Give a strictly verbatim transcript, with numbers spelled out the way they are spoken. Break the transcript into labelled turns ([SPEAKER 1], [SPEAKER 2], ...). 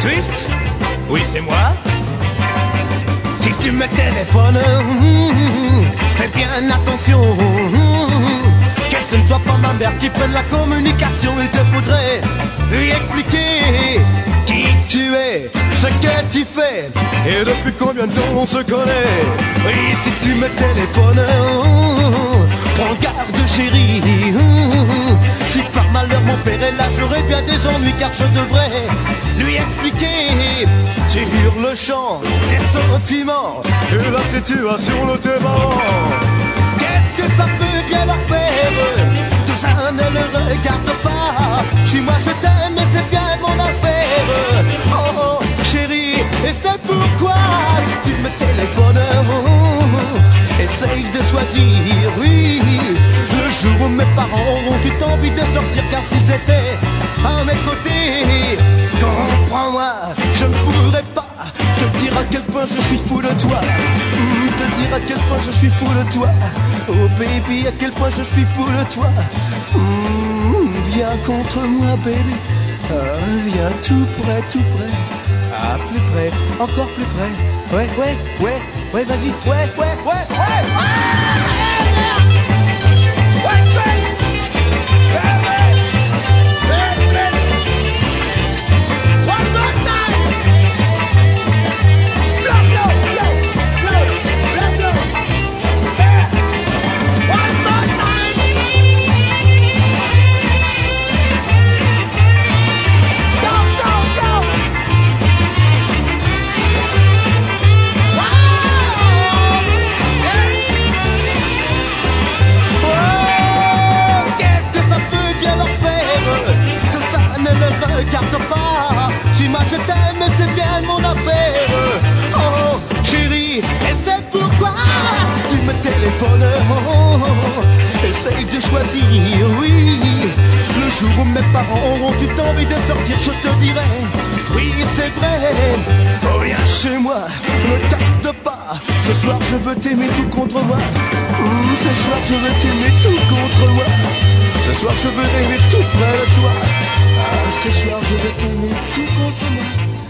[SPEAKER 1] Twist? Oui, c'est moi. Si tu me téléphones, mmh, fais bien attention, mmh, que ce ne soit pas ma mère qui prenne la communication. Il te faudrait lui expliquer qui tu es, ce que tu fais et depuis combien de temps on se connaît. Oui, si tu me téléphones, mmh, prends garde chérie, mmh, si par malheur mon père est là, j'aurais bien des ennuis car je devrais lui expliquer sur le champ tes sentiments et la situation de tes parents. Qu'est-ce que ça peut bien leur faire? Tout ça ne le regarde pas. Chez moi je t'aime et c'est bien mon affaire. Oh, oh chérie, et c'est pourquoi si tu me téléphones, oh, essaye de choisir, oui, le jour où mes parents auront eu envie de sortir. Car si c'était à mes côtés, comprends-moi, je ne pourrais pas te dire à quel point je suis fou de toi, mmh, te dire à quel point je suis fou de toi. Oh baby, à quel point je suis fou de toi. Mmh, viens contre moi baby, ah, viens tout près, tout près, ah, plus près, encore plus près. Ouais, ouais, ouais, ouais, vas-y, ouais, ouais, ouais, ouais, ouais. Regarde pas, si moi je t'aime c'est bien mon affaire. Oh chérie, et c'est pourquoi tu me téléphones, oh, oh, oh, essaye de choisir, oui, le jour où mes parents auront eu envie de sortir, je te dirai, oui c'est vrai. Oh viens chez moi, ne tarde pas, ce soir je veux t'aimer tout contre moi, mmh, ce soir je veux t'aimer tout contre moi, ce soir je veux t'aimer tout près de toi. Ah, ce soir je vais t'aimer tout contre moi.